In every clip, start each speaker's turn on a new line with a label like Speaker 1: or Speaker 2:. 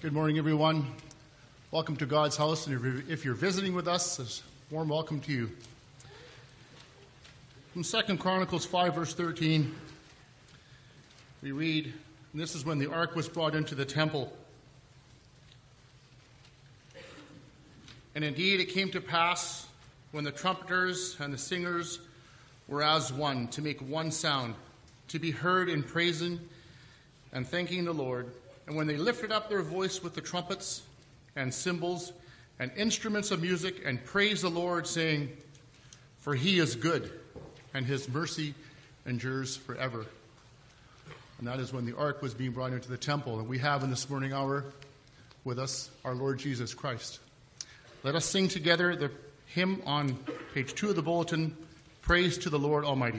Speaker 1: Good morning, everyone. Welcome to God's house, and if you're visiting with us, a warm welcome to you. From 2 Chronicles 5, verse 13, we read, and this is when the ark was brought into the temple. And indeed it came to pass, when the trumpeters and the singers were as one, to make one sound, to be heard in praising and thanking the Lord. And when they lifted up their voice with the trumpets and cymbals and instruments of music and praised the Lord, saying, For he is good, and his mercy endures forever. And that is when the ark was being brought into the temple. And we have in this morning hour with us our Lord Jesus Christ. Let us sing together the hymn on page 2 of the bulletin, Praise to the Lord Almighty.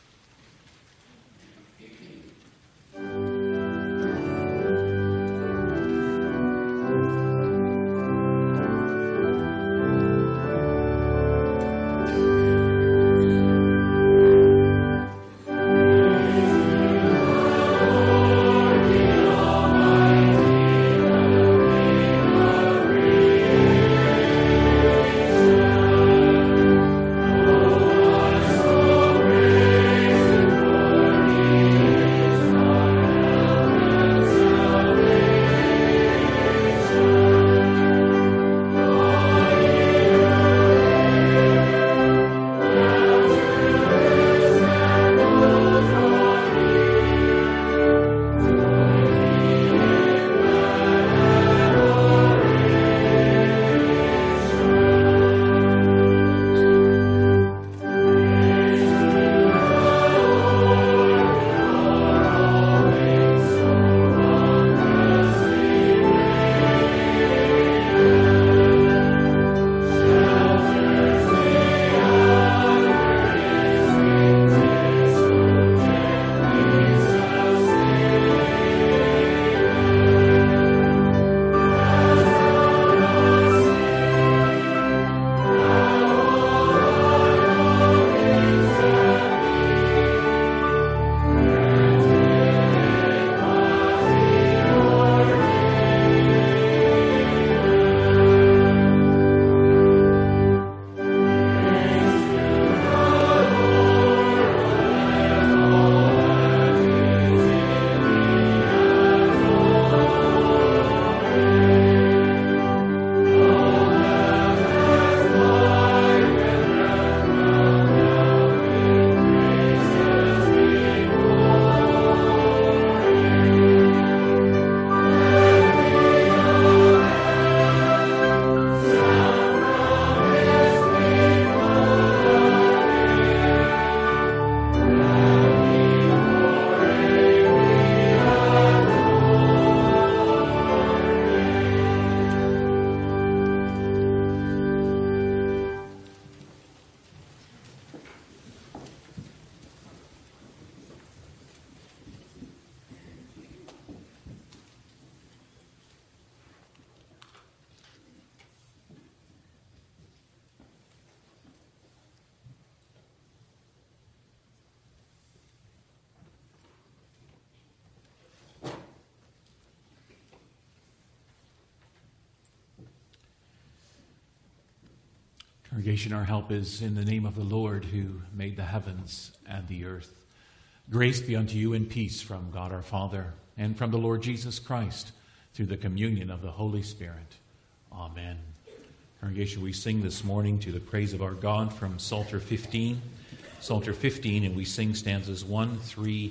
Speaker 2: Congregation, our help is in the name of the Lord who made the heavens and the earth. Grace be unto you and peace from God our Father and from the Lord Jesus Christ through the communion of the Holy Spirit. Amen. Congregation, we sing this morning to the praise of our God from Psalter 15. Psalter 15, and we sing stanzas 1, 3,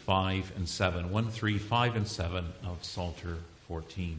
Speaker 2: 5, and 7. 1, 3, 5, and 7 of Psalter 14.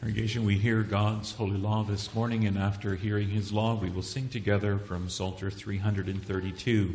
Speaker 2: Congregation, we hear God's holy law this morning, and after hearing his law, we will sing together from Psalter 332.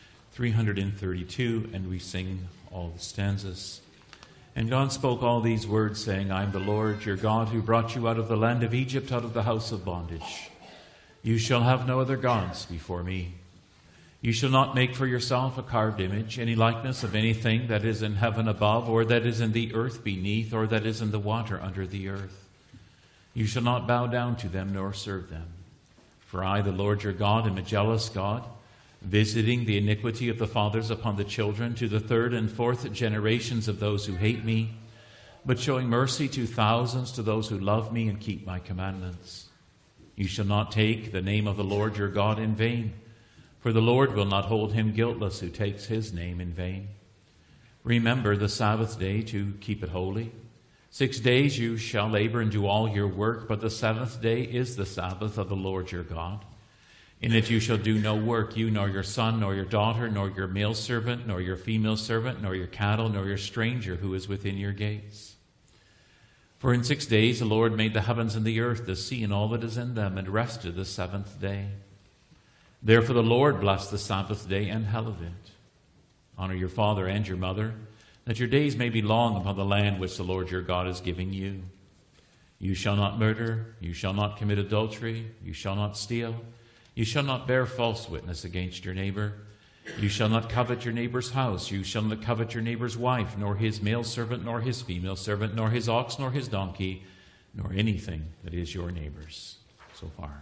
Speaker 2: 332, and we sing all the stanzas. And God spoke all these words, saying, I am the Lord your God, who brought you out of the land of Egypt, out of the house of bondage. You shall have no other gods before me. You shall not make for yourself a carved image, any likeness of anything that is in heaven above, or that is in the earth beneath, or that is in the water under the earth. You shall not bow down to them nor serve them. For I, the Lord your God, am a jealous God, visiting the iniquity of the fathers upon the children to the third and fourth generations of those who hate me, but showing mercy to thousands to those who love me and keep my commandments. You shall not take the name of the Lord your God in vain, for the Lord will not hold him guiltless who takes his name in vain. Remember the Sabbath day to keep it holy. 6 days you shall labor and do all your work, but the seventh day is the Sabbath of the Lord your God. In it you shall do no work, you nor your son, nor your daughter, nor your male servant, nor your female servant, nor your cattle, nor your stranger who is within your gates. For in 6 days the Lord made the heavens and the earth, the sea, and all that is in them, and rested the seventh day. Therefore the Lord blessed the Sabbath day and hallowed it. Honor your father and your mother, that your days may be long upon the land which the Lord your God is giving you. You shall not murder, you shall not commit adultery, you shall not steal, you shall not bear false witness against your neighbor. You shall not covet your neighbor's house, you shall not covet your neighbor's wife, nor his male servant, nor his female servant, nor his ox, nor his donkey, nor anything that is your neighbor's. So far.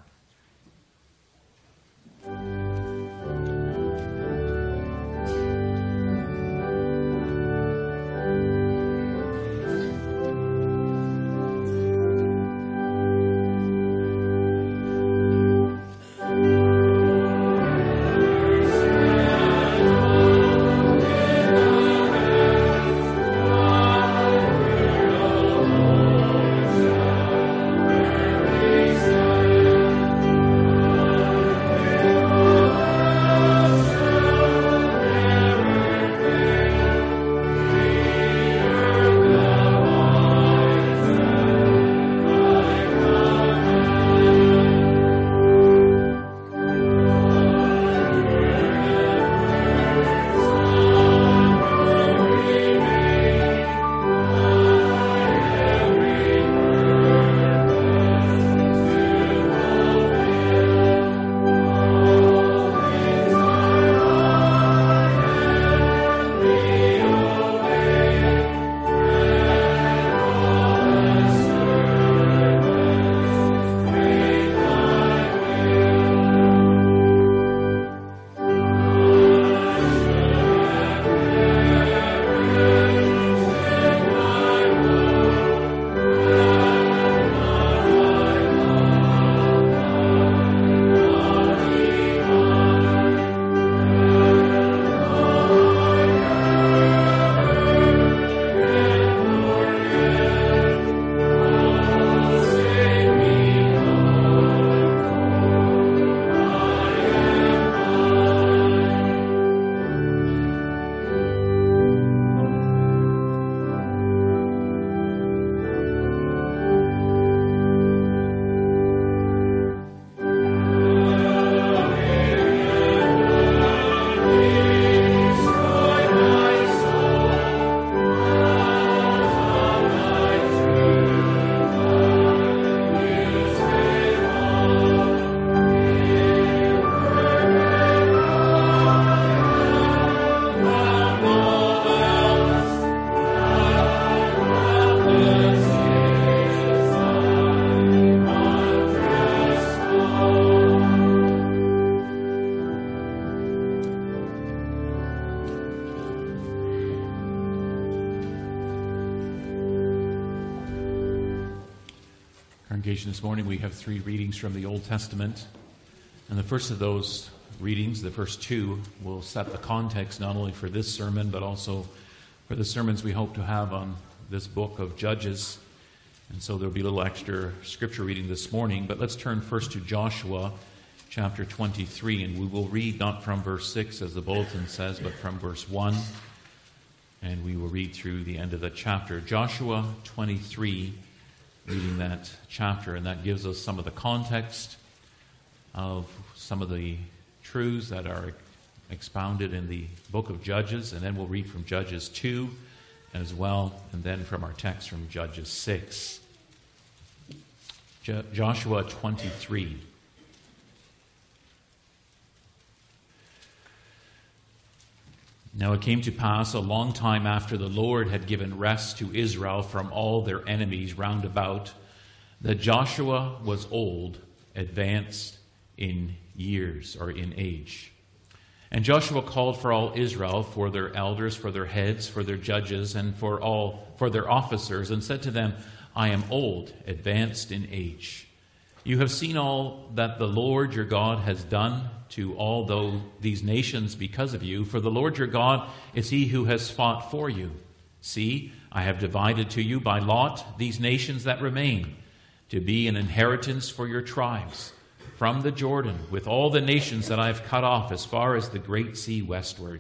Speaker 2: Congregation, this morning we have 3 readings from the Old Testament. And the first of those readings, the first 2, will set the context not only for this sermon, but also for the sermons we hope to have on this book of Judges. And so there'll be a little extra scripture reading this morning. But let's turn first to Joshua chapter 23, and we will read not from verse 6 as the bulletin says, but from verse 1. And we will read through the end of the chapter. Joshua 23, reading that chapter, and that gives us some of the context of some of the truths that are expounded in the book of Judges, and then we'll read from Judges 2 as well, and then from our text from Judges 6. Joshua 23. Now it came to pass a long time after the Lord had given rest to Israel from all their enemies round about, that Joshua was old, advanced in years or in age. And Joshua called for all Israel, for their elders, for their heads, for their judges, and for their officers, and said to them, I am old, advanced in age. You have seen all that the Lord your God has done to all these nations because of you, for the Lord your God is he who has fought for you. See, I have divided to you by lot these nations that remain, to be an inheritance for your tribes, from the Jordan, with all the nations that I have cut off as far as the great sea westward.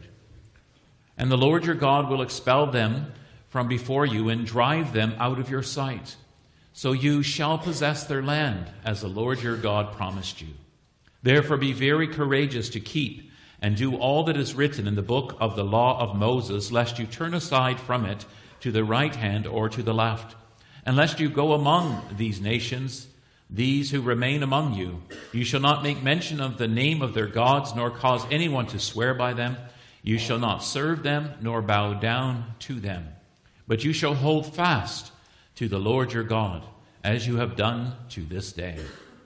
Speaker 2: And the Lord your God will expel them from before you and drive them out of your sight. So you shall possess their land, as the Lord your God promised you. Therefore be very courageous to keep and do all that is written in the book of the law of Moses, lest you turn aside from it to the right hand or to the left. And lest you go among these nations, these who remain among you, you shall not make mention of the name of their gods, nor cause anyone to swear by them. You shall not serve them, nor bow down to them. But you shall hold fast to the Lord your God, as you have done to this day.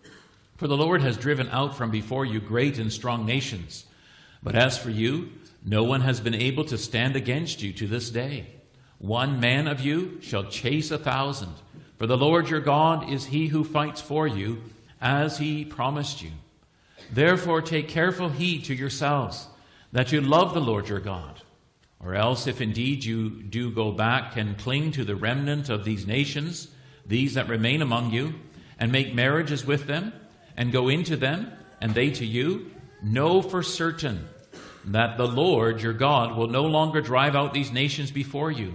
Speaker 2: For the Lord has driven out from before you great and strong nations. But as for you, no one has been able to stand against you to this day. One man of you shall chase 1,000. For the Lord your God is he who fights for you, as he promised you. Therefore take careful heed to yourselves, that you love the Lord your God. Or else, if indeed you do go back and cling to the remnant of these nations, these that remain among you, and make marriages with them, and go into them, and they to you, know for certain that the Lord your God will no longer drive out these nations before you,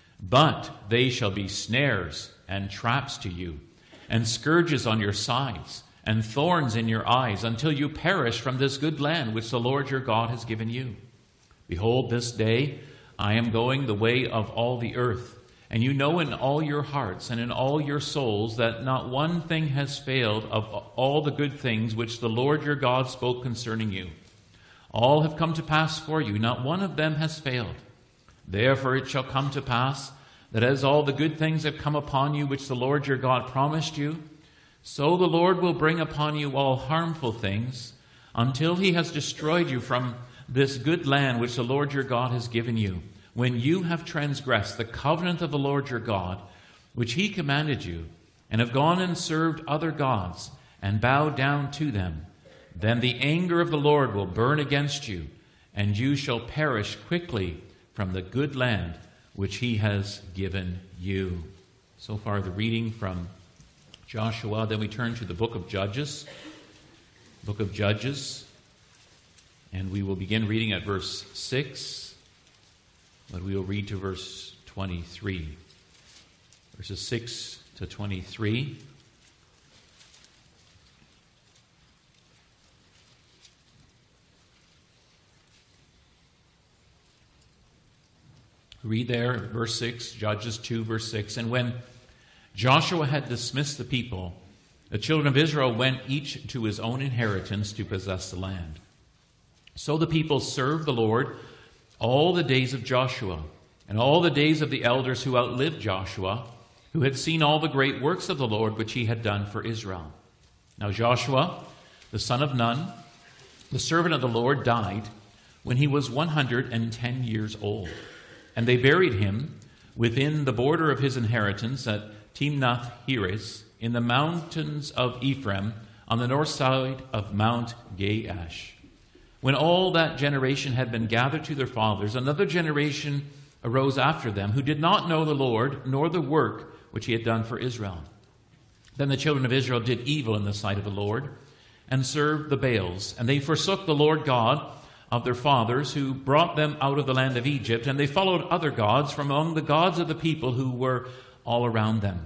Speaker 2: but they shall be snares and traps to you, and scourges on your sides, and thorns in your eyes, until you perish from this good land which the Lord your God has given you. Behold, this day I am going the way of all the earth, and you know in all your hearts and in all your souls that not one thing has failed of all the good things which the Lord your God spoke concerning you. All have come to pass for you, not one of them has failed. Therefore it shall come to pass that as all the good things have come upon you which the Lord your God promised you, so the Lord will bring upon you all harmful things, until he has destroyed you from this good land which the Lord your God has given you, when you have transgressed the covenant of the Lord your God, which he commanded you, and have gone and served other gods, and bowed down to them. Then the anger of the Lord will burn against you, and you shall perish quickly from the good land which he has given you. So far the reading from Joshua. Then we turn to the book of Judges. Book of Judges. And we will begin reading at verse 6, but we will read to verse 23. Verses 6 to 23. Read there, verse 6, Judges 2, verse 6. And when Joshua had dismissed the people, the children of Israel went each to his own inheritance to possess the land. So the people served the Lord all the days of Joshua, and all the days of the elders who outlived Joshua, who had seen all the great works of the Lord which he had done for Israel. Now Joshua, the son of Nun, the servant of the Lord, died when he was 110 years old. And they buried him within the border of his inheritance at Timnath-Heres, in the mountains of Ephraim, on the north side of Mount Gaash. When all that generation had been gathered to their fathers, another generation arose after them, who did not know the Lord, nor the work which he had done for Israel. Then the children of Israel did evil in the sight of the Lord, and served the Baals. And they forsook the Lord God of their fathers, who brought them out of the land of Egypt, and they followed other gods from among the gods of the people who were all around them.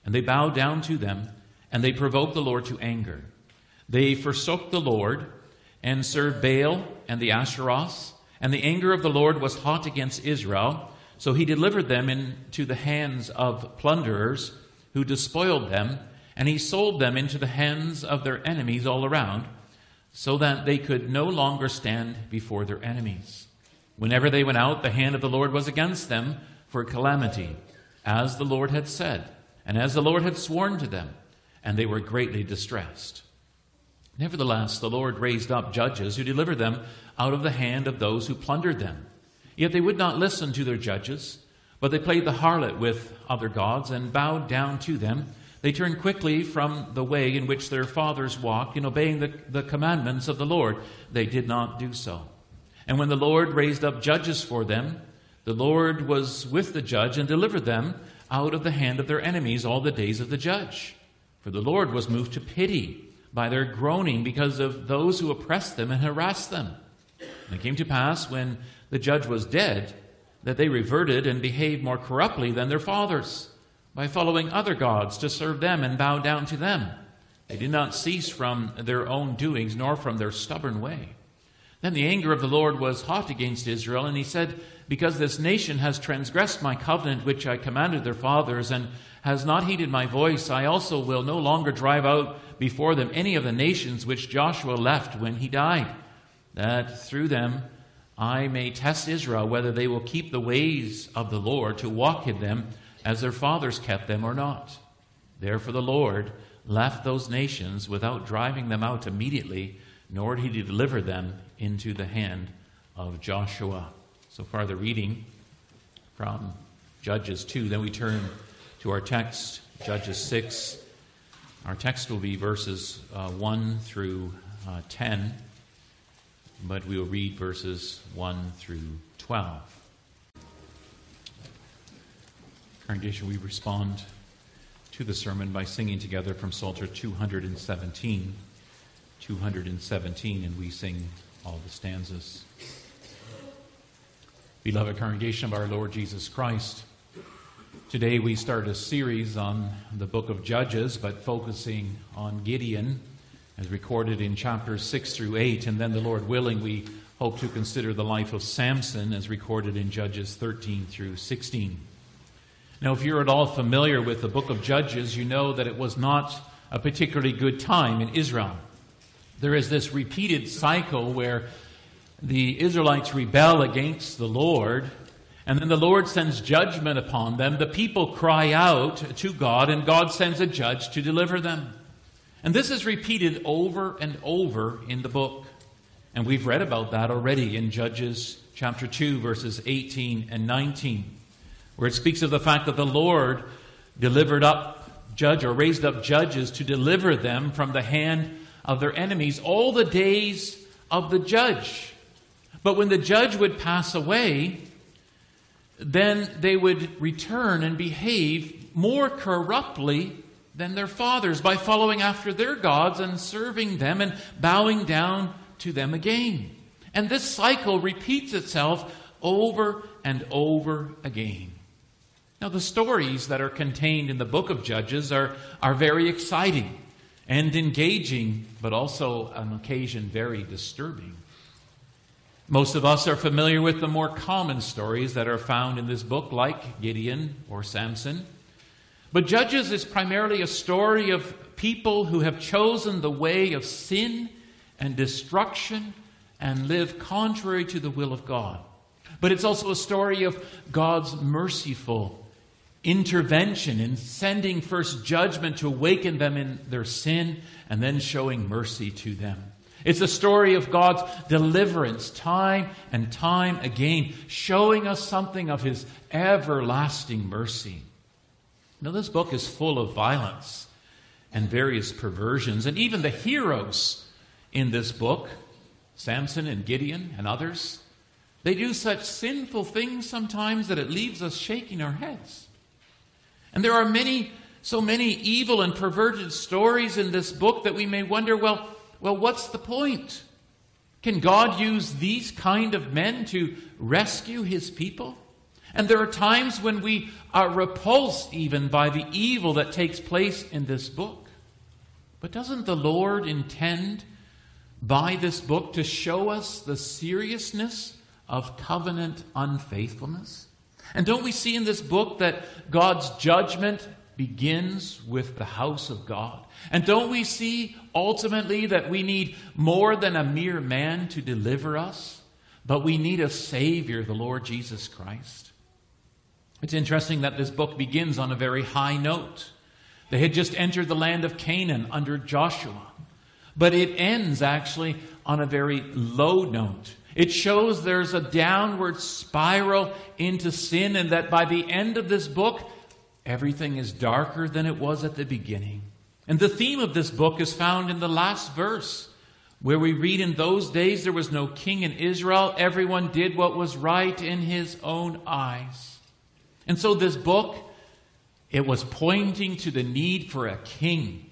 Speaker 2: And they bowed down to them, and they provoked the Lord to anger. They forsook the Lord and served Baal and the Asheroths, and the anger of the Lord was hot against Israel, so he delivered them into the hands of plunderers who despoiled them, and he sold them into the hands of their enemies all around, so that they could no longer stand before their enemies. Whenever they went out, the hand of the Lord was against them for calamity, as the Lord had said, and as the Lord had sworn to them, and they were greatly distressed. Nevertheless, the Lord raised up judges who delivered them out of the hand of those who plundered them. Yet they would not listen to their judges, but they played the harlot with other gods and bowed down to them. They turned quickly from the way in which their fathers walked, in obeying the commandments of the Lord. They did not do so. And when the Lord raised up judges for them, the Lord was with the judge and delivered them out of the hand of their enemies all the days of the judge. For the Lord was moved to pity by their groaning because of those who oppressed them and harassed them. And it came to pass, when the judge was dead, that they reverted and behaved more corruptly than their fathers, by following other gods to serve them and bow down to them. They did not cease from their own doings, nor from their stubborn way. Then the anger of the Lord was hot against Israel, and he said, because this nation has transgressed my covenant which I commanded their fathers, and has not heeded my voice, I also will no longer drive out before them any of the nations which Joshua left when he died, that through them I may test Israel, whether they will keep the ways of the Lord to walk in them as their fathers kept them or not. Therefore the Lord left those nations without driving them out immediately, nor did he deliver them into the hand of Joshua. So far the reading from Judges 2. Then we turn to our text, Judges 6. Our text will be verses 1 through 10, but we will read verses 1 through 12. Congregation, we respond to the sermon by singing together from Psalter 217, and we sing all the stanzas. Beloved congregation of our Lord Jesus Christ, today we start a series on the book of Judges, but focusing on Gideon, as recorded in chapters 6 through 8, and then, the Lord willing, we hope to consider the life of Samson, as recorded in Judges 13 through 16. Now, if you're at all familiar with the book of Judges, you know that it was not a particularly good time in Israel. There is this repeated cycle where the Israelites rebel against the Lord, and then the Lord sends judgment upon them. The people cry out to God, and God sends a judge to deliver them. And this is repeated over and over in the book. And we've read about that already in Judges chapter 2, verses 18 and 19, where it speaks of the fact that the Lord raised up judges to deliver them from the hand of their enemies all the days of the judge. But when the judge would pass away, then they would return and behave more corruptly than their fathers by following after their gods and serving them and bowing down to them again. And this cycle repeats itself over and over again. Now, the stories that are contained in the book of Judges are very exciting and engaging, but also on occasion very disturbing. Most of us are familiar with the more common stories that are found in this book, like Gideon or Samson. But Judges is primarily a story of people who have chosen the way of sin and destruction and live contrary to the will of God. But it's also a story of God's merciful intervention in sending first judgment to awaken them in their sin and then showing mercy to them. It's a story of God's deliverance time and time again, showing us something of His everlasting mercy. Now, this book is full of violence and various perversions, and even the heroes in this book, Samson and Gideon and others, they do such sinful things sometimes that it leaves us shaking our heads. And there are so many evil and perverted stories in this book that we may wonder, well, what's the point? Can God use these kind of men to rescue His people? And there are times when we are repulsed even by the evil that takes place in this book. But doesn't the Lord intend by this book to show us the seriousness of covenant unfaithfulness? And don't we see in this book that God's judgment begins with the house of God? And don't we see ultimately that we need more than a mere man to deliver us, but we need a Savior, the Lord Jesus Christ? It's interesting that this book begins on a very high note. They had just entered the land of Canaan under Joshua. But it ends actually on a very low note. It shows there's a downward spiral into sin, and that by the end of this book, everything is darker than it was at the beginning. And the theme of this book is found in the last verse, where we read, "In those days there was no king in Israel. Everyone did what was right in his own eyes." And so this book, it was pointing to the need for a king.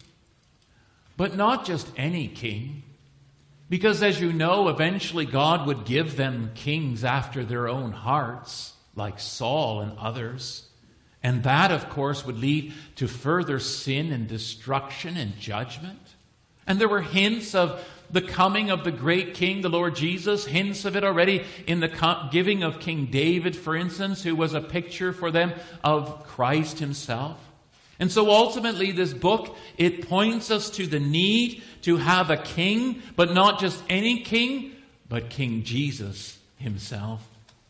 Speaker 2: But not just any king. Because as you know, eventually God would give them kings after their own hearts, like Saul and others. And that, of course, would lead to further sin and destruction and judgment. And there were hints of the coming of the great king, the Lord Jesus, hints of it already in the giving of King David, for instance, who was a picture for them of Christ himself. And so ultimately this book, it points us to the need to have a king, but not just any king, but King Jesus himself.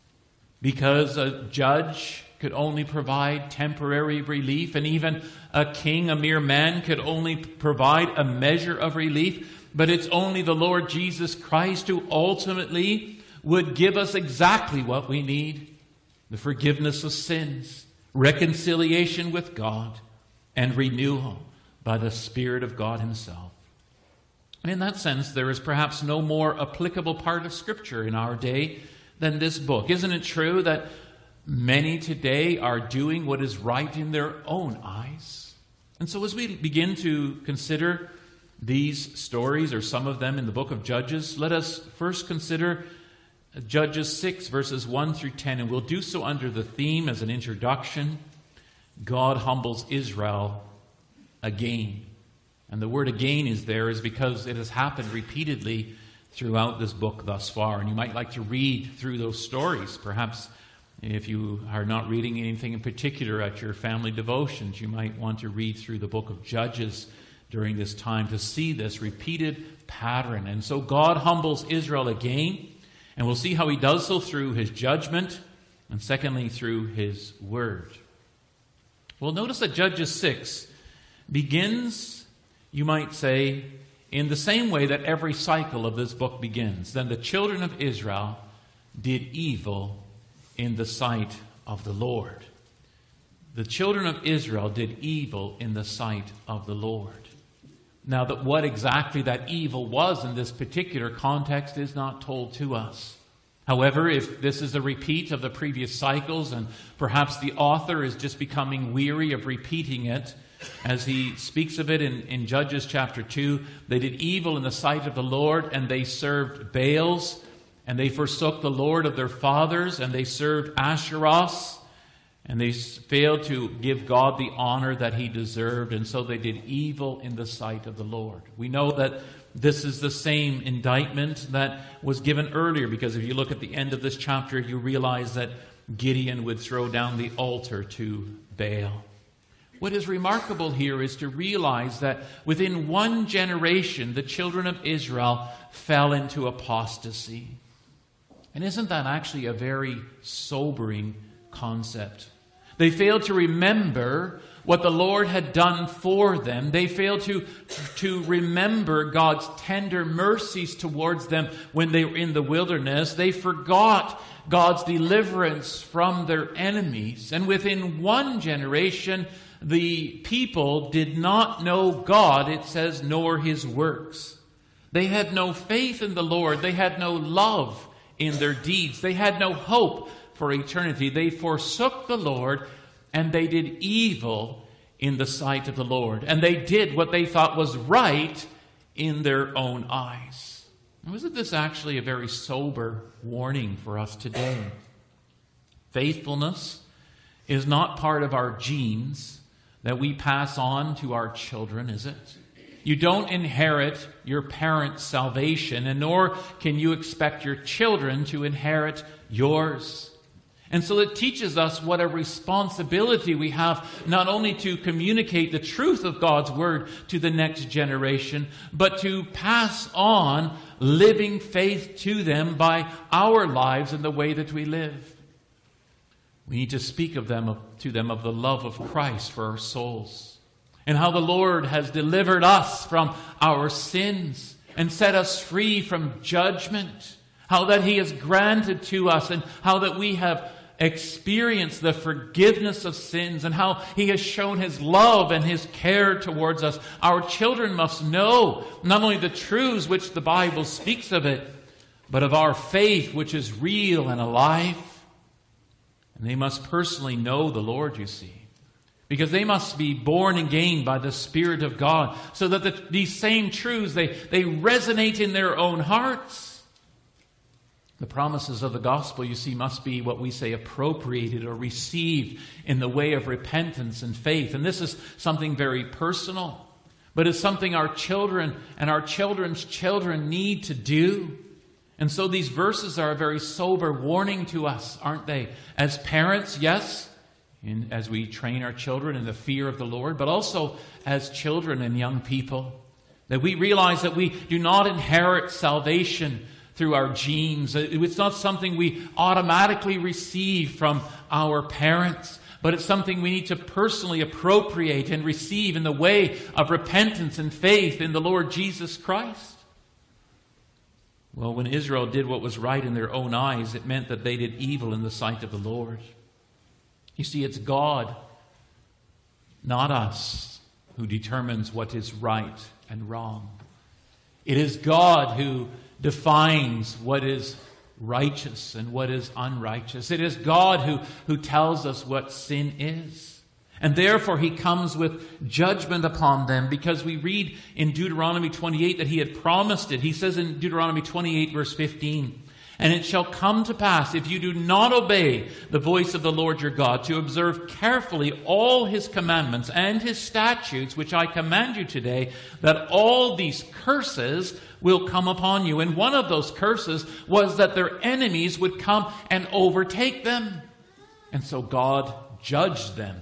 Speaker 2: Because a judge could only provide temporary relief, and even a king, a mere man, could only provide a measure of relief. But it's only the Lord Jesus Christ who ultimately would give us exactly what we need: the forgiveness of sins, reconciliation with God, and renewal by the Spirit of God himself. And in that sense, there is perhaps no more applicable part of Scripture in our day than this book. Isn't it true that many today are doing what is right in their own eyes? And so as we begin to consider these stories, or some of them in the book of Judges, let us first consider Judges 6, verses 1 through 10. And we'll do so under the theme, as an introduction, God humbles Israel again. And the word "again" is because it has happened repeatedly throughout this book thus far. And you might like to read through those stories. Perhaps if you are not reading anything in particular at your family devotions, you might want to read through the book of Judges during this time to see this repeated pattern. And so God humbles Israel again, and we'll see how he does so through his judgment, and secondly through his word. Well, notice that Judges 6 begins, you might say, in the same way that every cycle of this book begins. Then the children of Israel did evil in the sight of the Lord. The children of Israel did evil in the sight of the Lord. Now, what exactly that evil was in this particular context is not told to us. However, if this is a repeat of the previous cycles, and perhaps the author is just becoming weary of repeating it, as he speaks of it in Judges chapter 2, they did evil in the sight of the Lord, and they served Baals, and they forsook the Lord of their fathers, and they served Asheroth, and they failed to give God the honor that he deserved, and so they did evil in the sight of the Lord. We know that this is the same indictment that was given earlier, because if you look at the end of this chapter, you realize that Gideon would throw down the altar to Baal. What is remarkable here is to realize that within one generation, the children of Israel fell into apostasy. And isn't that actually a very sobering concept? They failed to remember what the Lord had done for them. They failed to remember God's tender mercies towards them when they were in the wilderness. They forgot God's deliverance from their enemies. And within one generation, the people did not know God, it says, nor his works. They had no faith in the Lord. They had no love in their deeds. They had no hope for eternity. They forsook the Lord, and they did evil in the sight of the Lord. And they did what they thought was right in their own eyes. Now, isn't this actually a very sober warning for us today? Faithfulness is not part of our genes that we pass on to our children, is it? You don't inherit your parents' salvation, and nor can you expect your children to inherit yours. And so it teaches us what a responsibility we have, not only to communicate the truth of God's Word to the next generation, but to pass on living faith to them by our lives and the way that we live. We need to speak to them of the love of Christ for our souls, and how the Lord has delivered us from our sins and set us free from judgment, how that He has granted to us, and how that we have experienced the forgiveness of sins, and how He has shown His love and His care towards us. Our children must know not only the truths which the Bible speaks of it, but of our faith which is real and alive. And they must personally know the Lord, you see, because they must be born again by the Spirit of God, so that these same truths, they resonate in their own hearts. The promises of the gospel, you see, must be what we say appropriated or received in the way of repentance and faith. And this is something very personal, but it's something our children and our children's children need to do. And so these verses are a very sober warning to us, aren't they? As parents, yes, as we train our children in the fear of the Lord, but also as children and young people, that we realize that we do not inherit salvation through our genes. It's not something we automatically receive from our parents, but it's something we need to personally appropriate and receive in the way of repentance and faith in the Lord Jesus Christ. Well, when Israel did what was right in their own eyes, it meant that they did evil in the sight of the Lord. You see, it's God, not us, who determines what is right and wrong. It is God who defines what is righteous and what is unrighteous. It is God who tells us what sin is. And therefore He comes with judgment upon them, because we read in Deuteronomy 28 that He had promised it. He says in Deuteronomy 28 verse 15, "And it shall come to pass, if you do not obey the voice of the Lord your God, to observe carefully all His commandments and His statutes, which I command you today, that all these curses will come upon you." And one of those curses was that their enemies would come and overtake them. And so God judged them.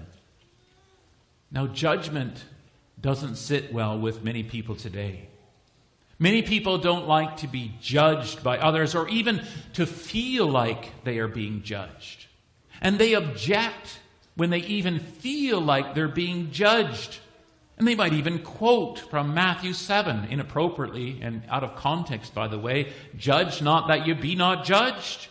Speaker 2: Now, judgment doesn't sit well with many people today. Many people don't like to be judged by others, or even to feel like they are being judged. And they object when they even feel like they're being judged. And they might even quote from Matthew 7, inappropriately and out of context, by the way, "Judge not that you be not judged."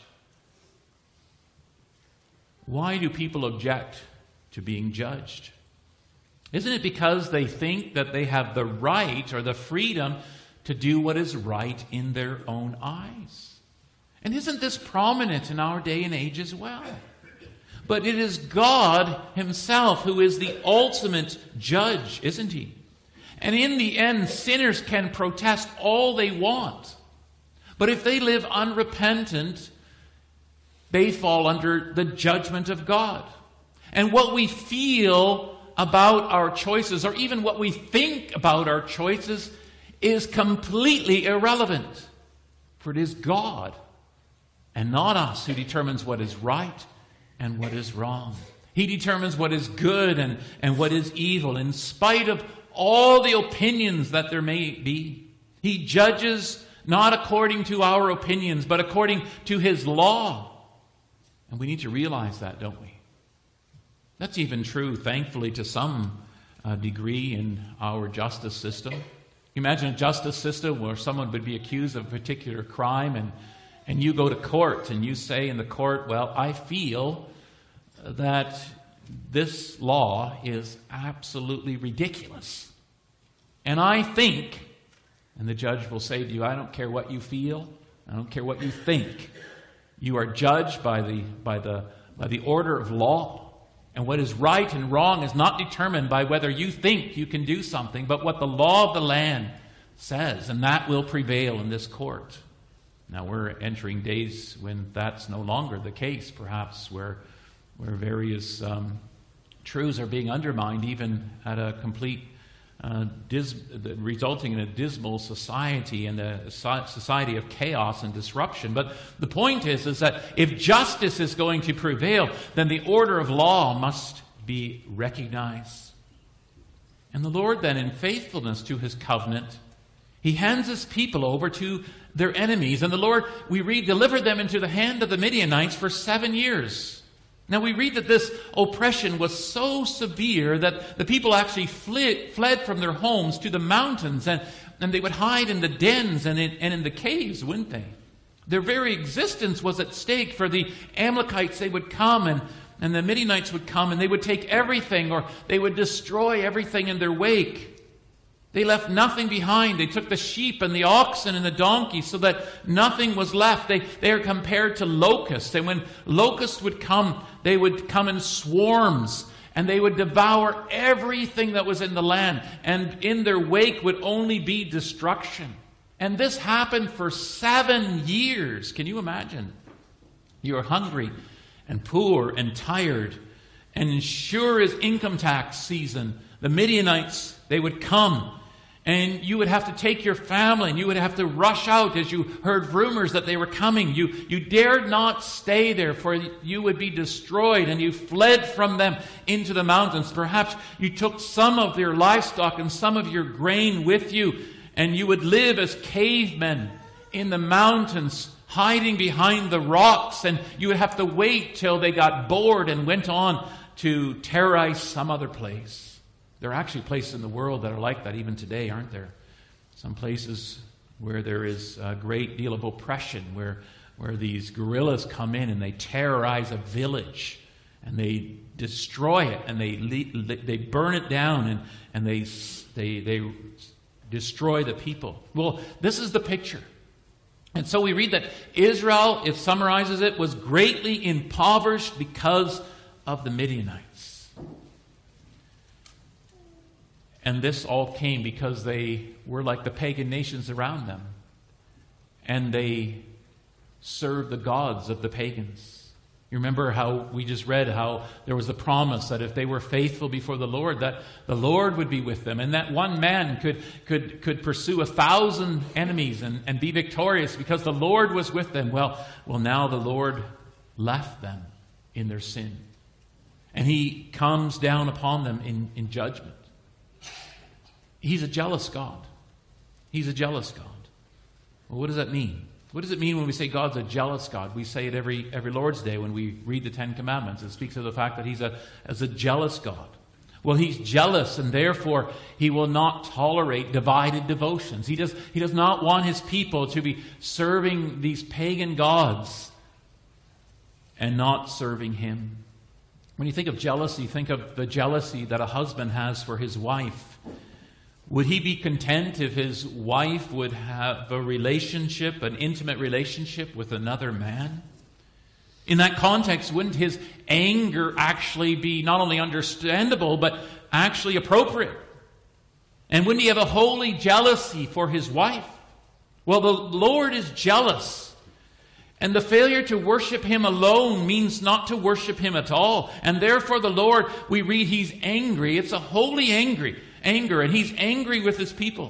Speaker 2: Why do people object to being judged? Isn't it because they think that they have the right or the freedom to do what is right in their own eyes? And isn't this prominent in our day and age as well? But it is God Himself who is the ultimate judge, isn't He? And in the end, sinners can protest all they want. But if they live unrepentant, they fall under the judgment of God. And what we feel about our choices, or even what we think about our choices, is completely irrelevant. For it is God and not us who determines what is right and what is wrong. He determines what is good and what is evil, in spite of all the opinions that there may be. He judges not according to our opinions, but according to His law. And we need to realize that, don't we? That's even true, thankfully, to some degree in our justice system. Imagine a justice system where someone would be accused of a particular crime, and you go to court and you say in the court, "Well, I feel that this law is absolutely ridiculous. And I think," and the judge will say to you, "I don't care what you feel. I don't care what you think. You are judged by the order of law. And what is right and wrong is not determined by whether you think you can do something, but what the law of the land says, and that will prevail in this court." Now we're entering days when that's no longer the case, perhaps, where various truths are being undermined, even at a complete resulting in a dismal society and a society of chaos and disruption. But the point is that if justice is going to prevail, then the order of law must be recognized. And the Lord then, in faithfulness to his covenant, he hands his people over to their enemies. And the Lord, we read, delivered them into the hand of the Midianites for 7 years. Now we read that this oppression was so severe that the people actually fled from their homes to the mountains, and they would hide in the dens and in the caves, wouldn't they? Their very existence was at stake. For the Amalekites, they would come, and the Midianites would come, and they would take everything, or they would destroy everything in their wake. They left nothing behind. They took the sheep and the oxen and the donkeys so that nothing was left. They are compared to locusts. And when locusts would come, they would come in swarms, and they would devour everything that was in the land. And in their wake would only be destruction. And this happened for 7 years. Can you imagine? You're hungry and poor and tired. And sure as income tax season, the Midianites, they would come. And you would have to take your family, and you would have to rush out as you heard rumors that they were coming. You dared not stay there, for you would be destroyed, and you fled from them into the mountains. Perhaps you took some of your livestock and some of your grain with you, and you would live as cavemen in the mountains, hiding behind the rocks, and you would have to wait till they got bored and went on to terrorize some other place. There are actually places in the world that are like that even today, aren't there? Some places where there is a great deal of oppression, where these guerrillas come in and they terrorize a village, and they destroy it, and they burn it down, and they destroy the people. Well, this is the picture. And so we read that Israel, it summarizes it, was greatly impoverished because of the Midianites. And this all came because they were like the pagan nations around them. And they served the gods of the pagans. You remember how we just read how there was a promise that if they were faithful before the Lord, that the Lord would be with them. And that one man could pursue 1,000 enemies and be victorious because the Lord was with them. Well, now the Lord left them in their sin. And he comes down upon them in judgment. He's a jealous God. He's a jealous God. Well, what does that mean? What does it mean when we say God's a jealous God? We say it every Lord's Day when we read the Ten Commandments. It speaks of the fact that he's a jealous God. Well, he's jealous, and therefore he will not tolerate divided devotions. He does not want his people to be serving these pagan gods and not serving him. When you think of jealousy, think of the jealousy that a husband has for his wife. Would he be content if his wife would have a relationship, an intimate relationship with another man? In that context, wouldn't his anger actually be not only understandable, but actually appropriate? And wouldn't he have a holy jealousy for his wife? Well, the Lord is jealous. And the failure to worship him alone means not to worship him at all. And therefore the Lord, we read, he's angry. It's a holy anger, and he's angry with his people.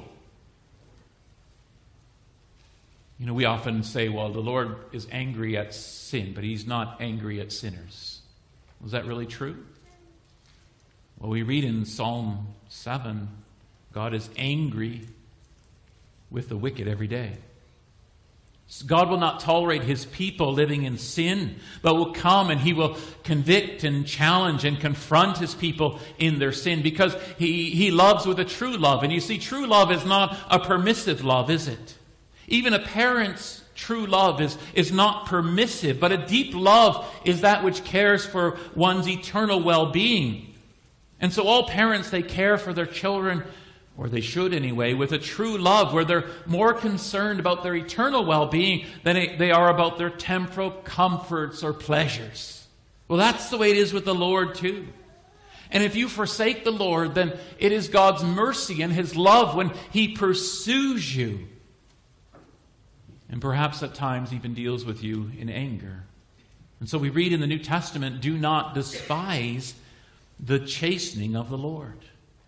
Speaker 2: You know, we often say, well, the Lord is angry at sin, but he's not angry at sinners. Was that really true? Well, we read in Psalm 7, God is angry with the wicked every day. God will not tolerate his people living in sin, but will come and he will convict and challenge and confront his people in their sin, because he loves with a true love. And you see, true love is not a permissive love, is it? Even a parent's true love is not permissive, but a deep love is that which cares for one's eternal well-being. And so all parents, they care for their children, or they should anyway, with a true love where they're more concerned about their eternal well-being than they are about their temporal comforts or pleasures. Well, that's the way it is with the Lord too. And if you forsake the Lord, then it is God's mercy and his love when he pursues you. and perhaps at times even deals with you in anger. And so we read in the New Testament, do not despise the chastening of the Lord.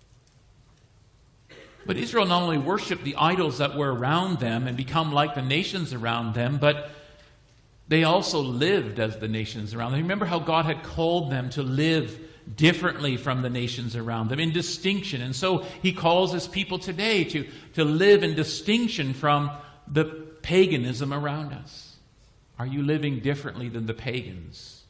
Speaker 2: But Israel not only worshiped the idols that were around them and become like the nations around them, but they also lived as the nations around them. Remember how God had called them to live differently from the nations around them, in distinction. And so he calls his people today to live in distinction from the paganism around us. Are you living differently than the pagans?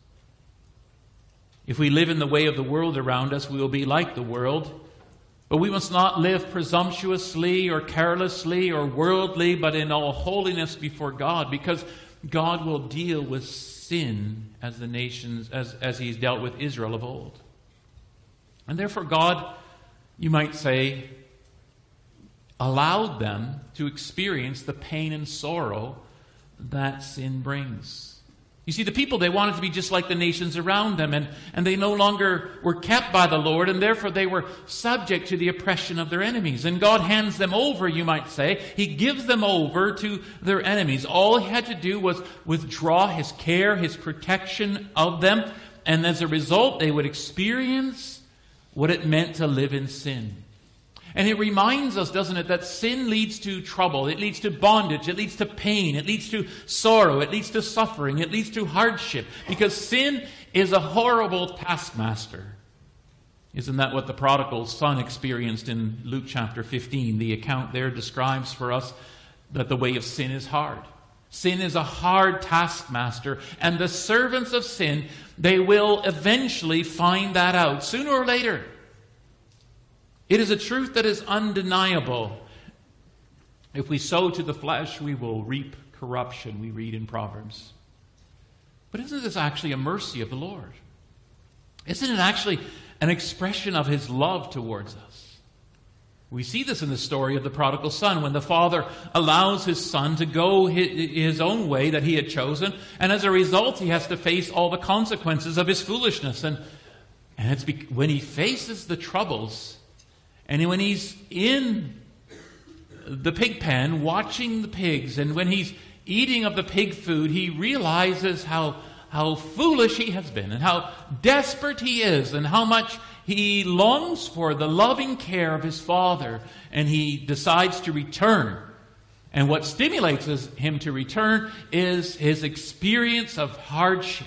Speaker 2: If we live in the way of the world around us, we will be like the world. But we must not live presumptuously or carelessly or worldly, but in all holiness before God, because God will deal with sin as the nations, as he's dealt with Israel of old. And therefore God, you might say, allowed them to experience the pain and sorrow that sin brings. You see, the people, they wanted to be just like the nations around them, and they no longer were kept by the Lord, and therefore they were subject to the oppression of their enemies. And God hands them over, you might say. He gives them over to their enemies. All he had to do was withdraw his care, his protection of them, and as a result, they would experience what it meant to live in sin. And it reminds us, doesn't it, that sin leads to trouble, it leads to bondage, it leads to pain, it leads to sorrow, it leads to suffering, it leads to hardship, because sin is a horrible taskmaster. Isn't that what the prodigal son experienced in Luke chapter 15? The account there describes for us that the way of sin is hard. Sin is a hard taskmaster, and the servants of sin, they will eventually find that out, sooner or later. It is a truth that is undeniable. If we sow to the flesh, we will reap corruption, we read in Proverbs. But isn't this actually a mercy of the Lord? Isn't it actually an expression of his love towards us? We see this in the story of the prodigal son, when the father allows his son to go his own way that he had chosen, and as a result he has to face all the consequences of his foolishness. And it's when he faces the troubles, and when he's in the pig pen watching the pigs, and when he's eating of the pig food, he realizes how foolish he has been, and how desperate he is, and how much he longs for the loving care of his father, and he decides to return. And what stimulates him to return is his experience of hardship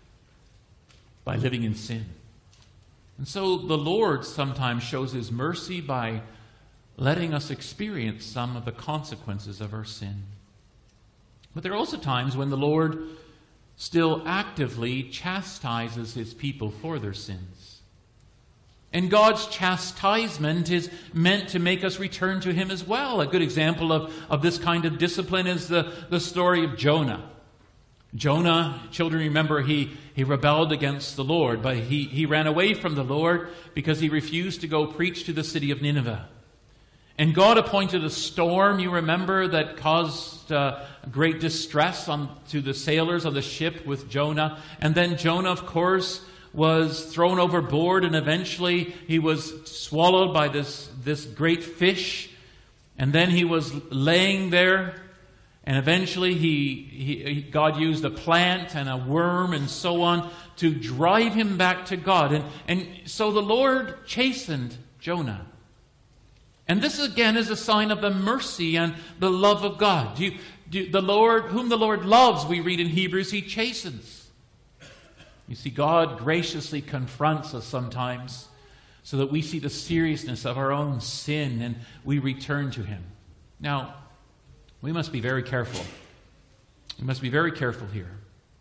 Speaker 2: by living in sin. And so the Lord sometimes shows his mercy by letting us experience some of the consequences of our sin. But there are also times when the Lord still actively chastises his people for their sins. And God's chastisement is meant to make us return to him as well. A good example of this kind of discipline is the story of Jonah. Jonah, children remember, he rebelled against the Lord, but he ran away from the Lord because he refused to go preach to the city of Nineveh. And God appointed a storm, you remember, that caused great distress to the sailors on the ship with Jonah. And then Jonah, of course, was thrown overboard, and eventually he was swallowed by this great fish. And then he was laying there, and eventually God used a plant and a worm and so on to drive him back to God. And so the Lord chastened Jonah. And this again is a sign of the mercy and the love of God. The Lord, whom the Lord loves, we read in Hebrews, he chastens. You see, God graciously confronts us sometimes so that we see the seriousness of our own sin and we return to him. Now, we must be very careful. We must be very careful here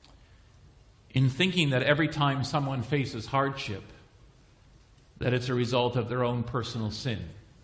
Speaker 2: in thinking that every time someone faces hardship, that it's a result of their own personal sin.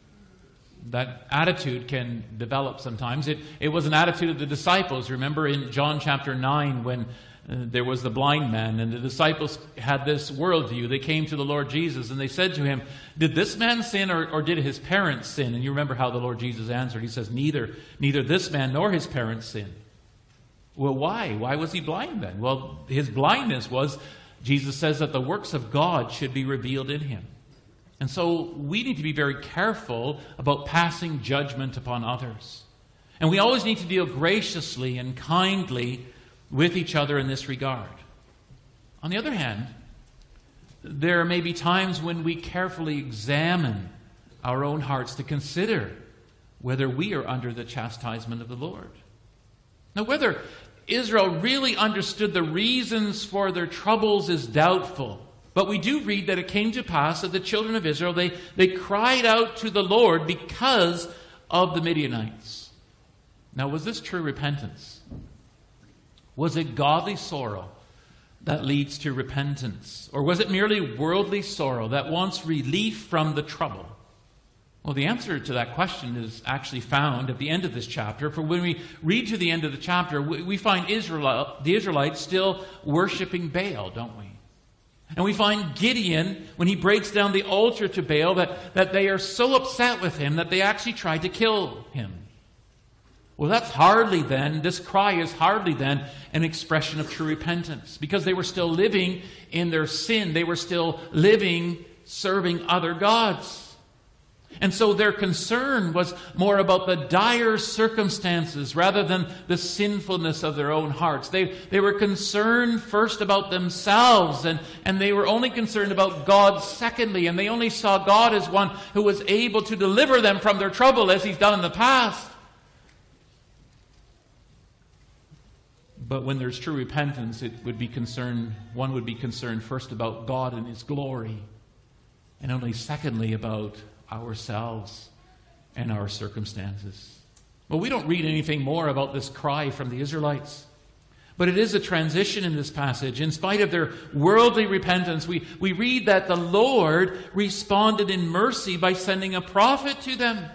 Speaker 2: That attitude can develop sometimes. It was an attitude of the disciples. Remember in John chapter 9 when there was the blind man and the disciples had this worldview. They came to the Lord Jesus and they said to him, "Did this man sin or did his parents sin?" And you remember how the Lord Jesus answered. He says, neither this man nor his parents sinned. Well, why? Why was he blind then? Well, his blindness was, Jesus says that the works of God should be revealed in him. And so we need to be very careful about passing judgment upon others. And we always need to deal graciously and kindly with each other in this regard. On the other hand, there may be times when we carefully examine our own hearts to consider whether we are under the chastisement of the Lord. Now, whether Israel really understood the reasons for their troubles is doubtful. But we do read that it came to pass that the children of Israel, they cried out to the Lord because of the Midianites. Now, was this true repentance? Was it godly sorrow that leads to repentance? Or was it merely worldly sorrow that wants relief from the trouble? Well, the answer to that question is actually found at the end of this chapter. For when we read to the end of the chapter, we find the Israelites still worshiping Baal, don't we? And we find Gideon, when he breaks down the altar to Baal, that they are so upset with him that they actually tried to kill him. Well, this cry is hardly then an expression of true repentance, because they were still living in their sin. They were still living serving other gods. And so their concern was more about the dire circumstances rather than the sinfulness of their own hearts. They were concerned first about themselves, and they were only concerned about God secondly, and they only saw God as one who was able to deliver them from their trouble as He's done in the past. But when there's true repentance, one would be concerned first about God and His glory, and only secondly about ourselves and our circumstances. Well, we don't read anything more about this cry from the Israelites. But it is a transition in this passage. In spite of their worldly repentance, we read that the Lord responded in mercy by sending a prophet to them.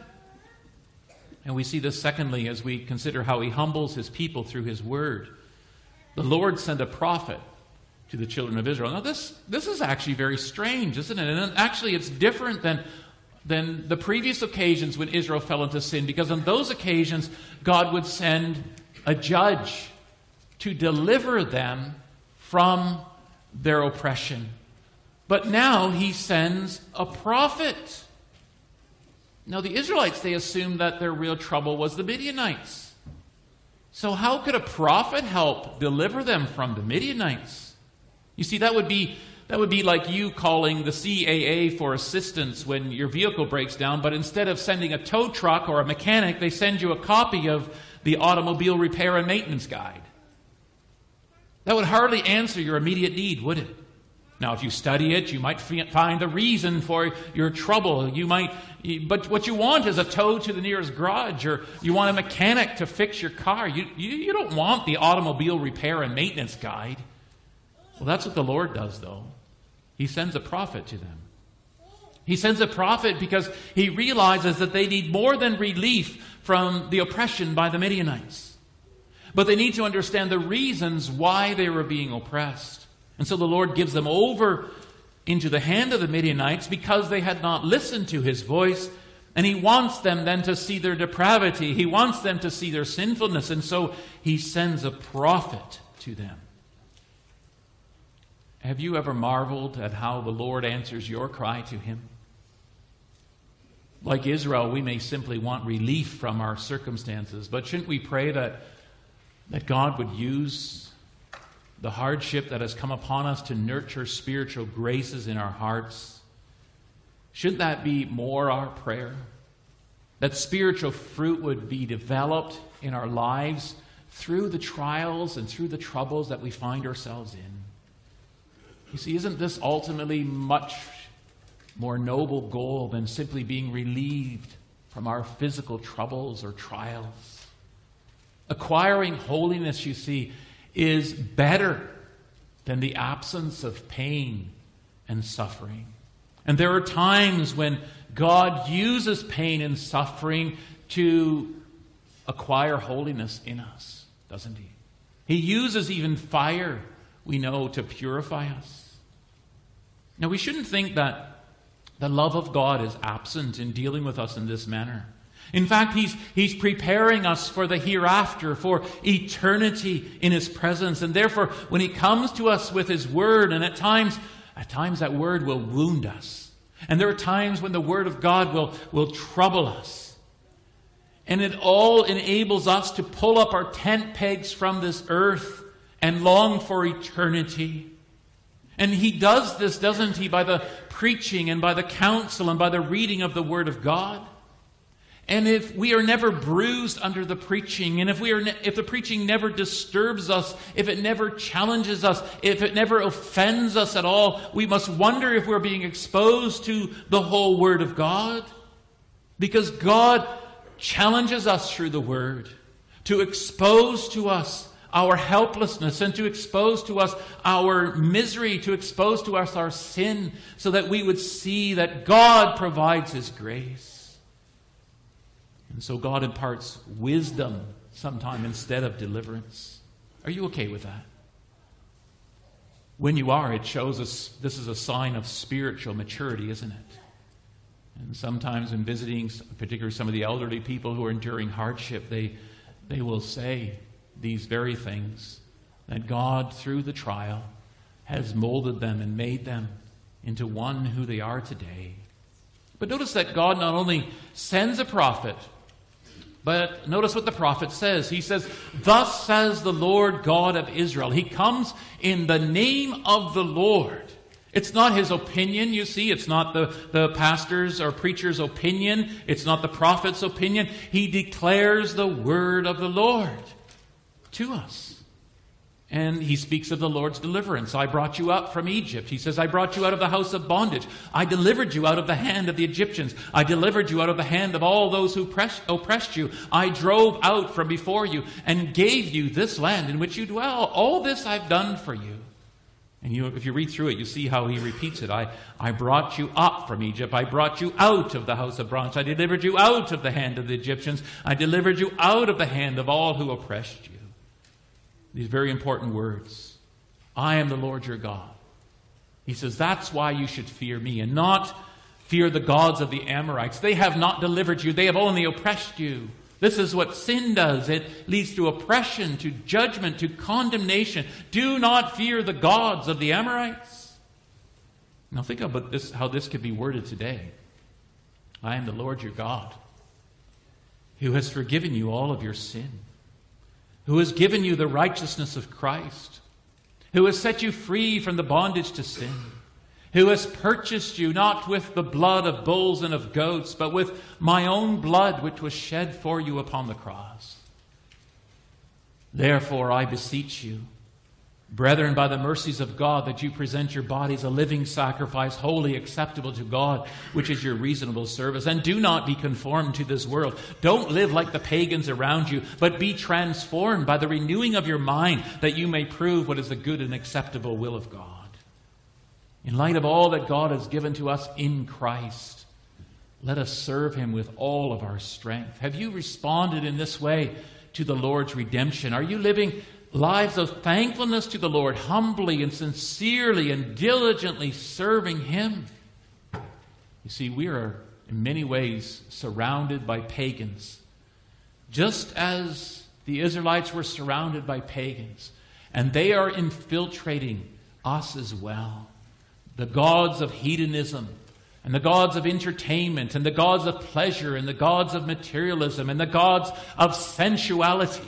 Speaker 2: And we see this secondly as we consider how He humbles His people through His word. The Lord sent a prophet to the children of Israel. Now this is actually very strange, isn't it? And actually it's different than the previous occasions when Israel fell into sin, because on those occasions God would send a judge to deliver them from their oppression. But now He sends a prophet. Now the Israelites, they assumed that their real trouble was the Midianites. So how could a prophet help deliver them from the Midianites? You see, that would be like you calling the CAA for assistance when your vehicle breaks down, but instead of sending a tow truck or a mechanic, they send you a copy of the automobile repair and maintenance guide. That would hardly answer your immediate need, would it? Now, if you study it, you might find the reason for your trouble. But what you want is a tow to the nearest garage, or you want a mechanic to fix your car. You don't want the automobile repair and maintenance guide. Well, that's what the Lord does, though. He sends a prophet to them. He sends a prophet because He realizes that they need more than relief from the oppression by the Midianites. But they need to understand the reasons why they were being oppressed. And so the Lord gives them over into the hand of the Midianites because they had not listened to His voice. And He wants them then to see their depravity. He wants them to see their sinfulness. And so He sends a prophet to them. Have you ever marveled at how the Lord answers your cry to Him? Like Israel, we may simply want relief from our circumstances, but shouldn't we pray that God would use the hardship that has come upon us to nurture spiritual graces in our hearts? Shouldn't that be more our prayer? That spiritual fruit would be developed in our lives through the trials and through the troubles that we find ourselves in. You see, isn't this ultimately much more noble goal than simply being relieved from our physical troubles or trials? Acquiring holiness, you see, is better than the absence of pain and suffering. And there are times when God uses pain and suffering to acquire holiness in us, doesn't He? He uses even fire, we know, to purify us. Now, we shouldn't think that the love of God is absent in dealing with us in this manner. In fact, He's preparing us for the hereafter, for eternity in His presence. And therefore, when He comes to us with His word, and at times that word will wound us. And there are times when the word of God will trouble us. And it all enables us to pull up our tent pegs from this earth and long for eternity. And he does this, doesn't he, by the preaching and by the counsel and by the reading of the Word of God. And if we are never bruised under the preaching, and if the preaching never disturbs us, if it never challenges us, if it never offends us at all, we must wonder if we're being exposed to the whole Word of God. Because God challenges us through the Word to expose to us our helplessness and to expose to us our misery, to expose to us our sin, so that we would see that God provides His grace. And so God imparts wisdom sometime instead of deliverance. Are you okay with that? When you are, it shows us this is a sign of spiritual maturity, isn't it? And sometimes in visiting, particularly some of the elderly people who are enduring hardship, they will say these very things, that God, through the trial, has molded them and made them into one who they are today. But notice that God not only sends a prophet, but notice what the prophet says. He says, "Thus says the Lord God of Israel." He comes in the name of the Lord. It's not his opinion, you see. It's not the pastor's or preacher's opinion. It's not the prophet's opinion. He declares the word of the Lord to us. And he speaks of the Lord's deliverance. I brought you up from Egypt. He says, I brought you out of the house of bondage. I delivered you out of the hand of the Egyptians. I delivered you out of the hand of all those who oppressed you. I drove out from before you and gave you this land in which you dwell. All this I've done for you. And if you read through it, you see how he repeats it. I brought you up from Egypt. I brought you out of the house of bronze. I delivered you out of the hand of the Egyptians. I delivered you out of the hand of all who oppressed you. These very important words. I am the Lord your God. He says that's why you should fear me and not fear the gods of the Amorites. They have not delivered you. They have only oppressed you. This is what sin does. It leads to oppression, to judgment, to condemnation. Do not fear the gods of the Amorites. Now think about this, how this could be worded today. I am the Lord your God, who has forgiven you all of your sin, who has given you the righteousness of Christ, who has set you free from the bondage to sin, who has purchased you not with the blood of bulls and of goats, but with my own blood which was shed for you upon the cross. Therefore I beseech you, brethren, by the mercies of God, that you present your bodies a living sacrifice, wholly acceptable to God, which is your reasonable service. And do not be conformed to this world. Don't live like the pagans around you, but be transformed by the renewing of your mind, that you may prove what is the good and acceptable will of God. In light of all that God has given to us in Christ, let us serve Him with all of our strength. Have you responded in this way to the Lord's redemption? Are you living lives of thankfulness to the Lord, humbly and sincerely and diligently serving Him? You see, we are in many ways surrounded by pagans, just as the Israelites were surrounded by pagans, and they are infiltrating us as well. The gods of hedonism, and the gods of entertainment, and the gods of pleasure, and the gods of materialism, and the gods of sensuality.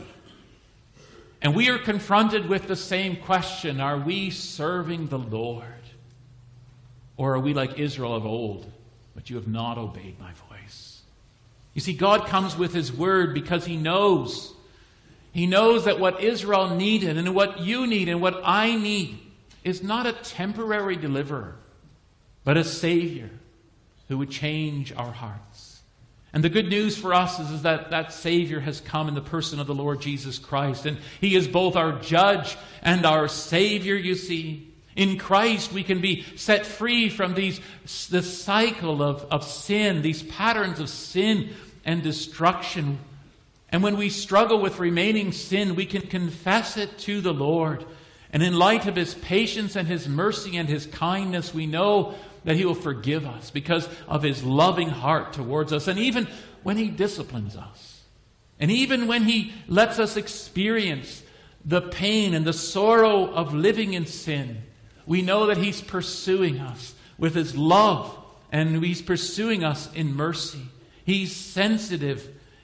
Speaker 2: And we are confronted with the same question: are we serving the Lord? Or are we like Israel of old, but you have not obeyed my voice? You see, God comes with His word because He knows. He knows that what Israel needed and what you need and what I need is not a temporary deliverer, but a Savior who would change our hearts. And the good news for us is that that Savior has come in the person of the Lord Jesus Christ. And He is both our judge and our Savior, you see. In Christ we can be set free from this cycle of sin, these patterns of sin and destruction. And when we struggle with remaining sin, we can confess it to the Lord. And in light of His patience and His mercy and His kindness, we know that He will forgive us because of His loving heart towards us. And even when He disciplines us, and even when He lets us experience the pain and the sorrow of living in sin, we know that He's pursuing us with His love, and He's pursuing us in mercy. He's sensitive.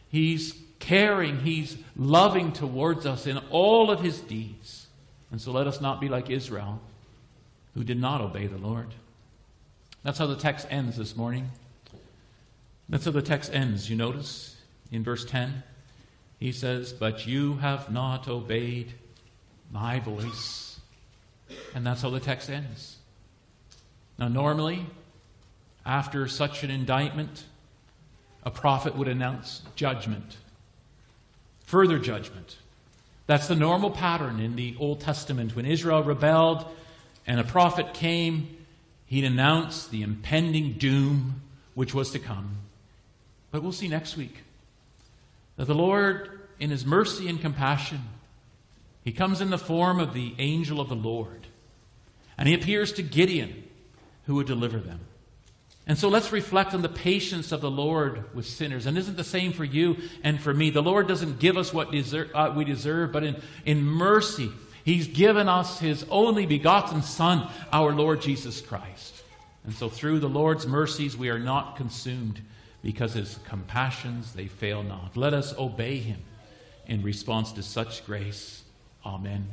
Speaker 2: He's caring. He's loving towards us in all of his deeds. And so let us not be like Israel, who did not obey the Lord. That's how the text ends this morning. That's how the text ends. You notice in verse 10, he says, "But you have not obeyed my voice." And that's how the text ends. Now, normally, after such an indictment, a prophet would announce judgment, further judgment. That's the normal pattern in the Old Testament. When Israel rebelled and a prophet came, he'd announce the impending doom which was to come. But we'll see next week that the Lord, in his mercy and compassion, he comes in the form of the angel of the Lord. And he appears to Gideon, who would deliver them. And so let's reflect on the patience of the Lord with sinners. And isn't the same for you and for me? The Lord doesn't give us what we deserve, but in mercy, he's given us his only begotten Son, our Lord Jesus Christ. And so through the Lord's mercies, we are not consumed, because his compassions, they fail not. Let us obey him in response to such grace. Amen.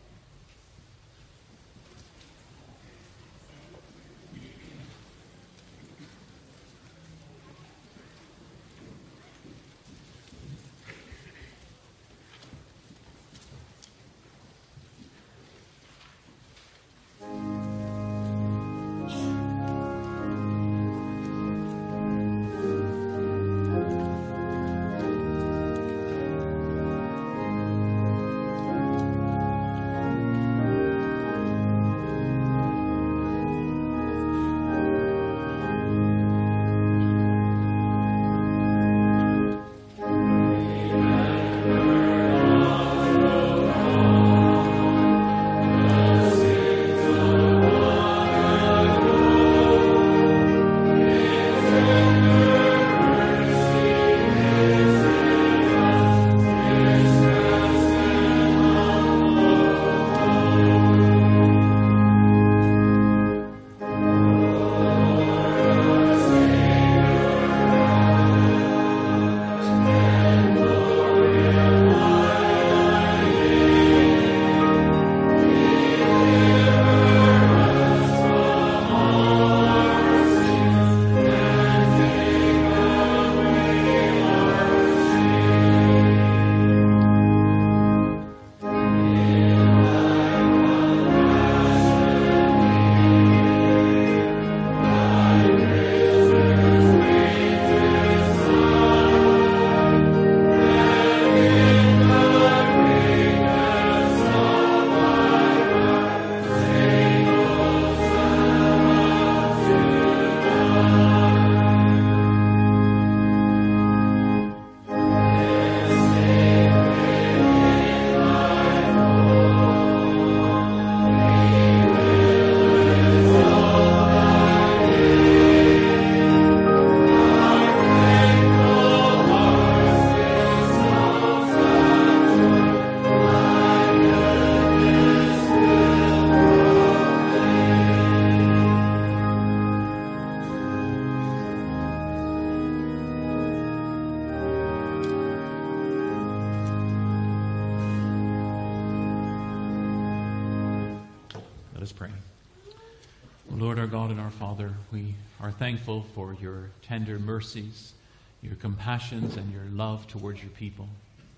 Speaker 2: Let us pray. Lord, our God and our Father, we are thankful for your tender mercies, your compassions, and your love towards your people.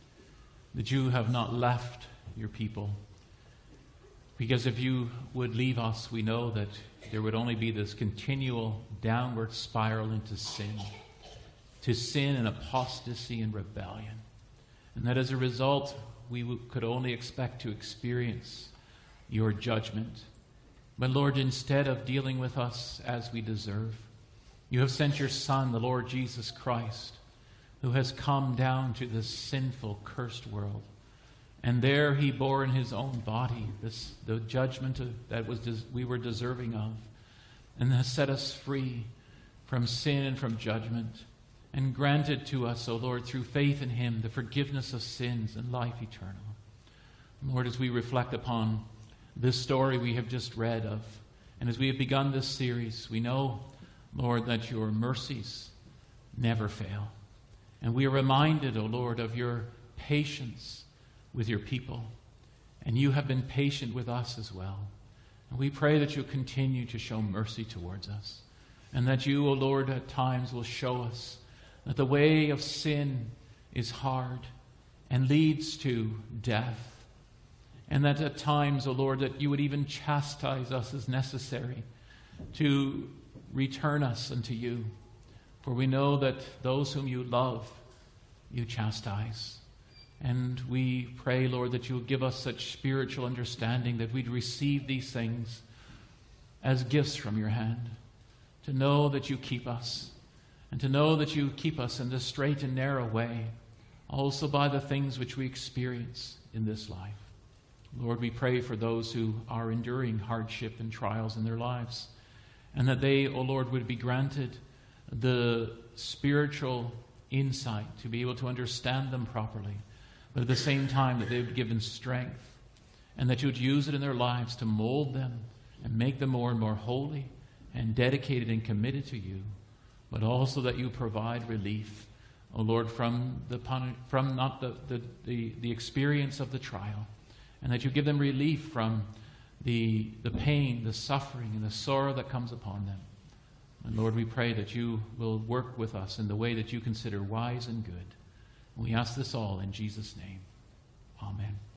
Speaker 2: That you have not left your people. Because if you would leave us, we know that there would only be this continual downward spiral into sin and apostasy and rebellion. And that as a result, we could only expect to experience your judgment. But Lord, instead of dealing with us as we deserve, you have sent your Son, the Lord Jesus Christ, who has come down to this sinful, cursed world. And there he bore in his own body the judgment that we were deserving of, and has set us free from sin and from judgment, and granted to us, O Lord, through faith in him, the forgiveness of sins and life eternal. Lord, as we reflect upon this story we have just read of, and as we have begun this series, we know, Lord, that your mercies never fail. And we are reminded, O Lord, of your patience with your people. And you have been patient with us as well. And we pray that you'll continue to show mercy towards us. And that you, O Lord, at times will show us that the way of sin is hard and leads to death. And that at times, O Lord, that you would even chastise us as necessary to return us unto you. For we know that those whom you love, you chastise. And we pray, Lord, that you will give us such spiritual understanding that we'd receive these things as gifts from your hand. To know that you keep us, and to know that you keep us in the straight and narrow way, also by the things which we experience in this life. Lord, we pray for those who are enduring hardship and trials in their lives, and that they, O Lord, would be granted the spiritual insight to be able to understand them properly, but at the same time that they would be given strength, and that you would use it in their lives to mold them and make them more and more holy and dedicated and committed to you, but also that you provide relief, O Lord, from not the experience of the trial, and that you give them relief from the pain, the suffering, and the sorrow that comes upon them. And Lord, we pray that you will work with us in the way that you consider wise and good. We ask this all in Jesus' name. Amen.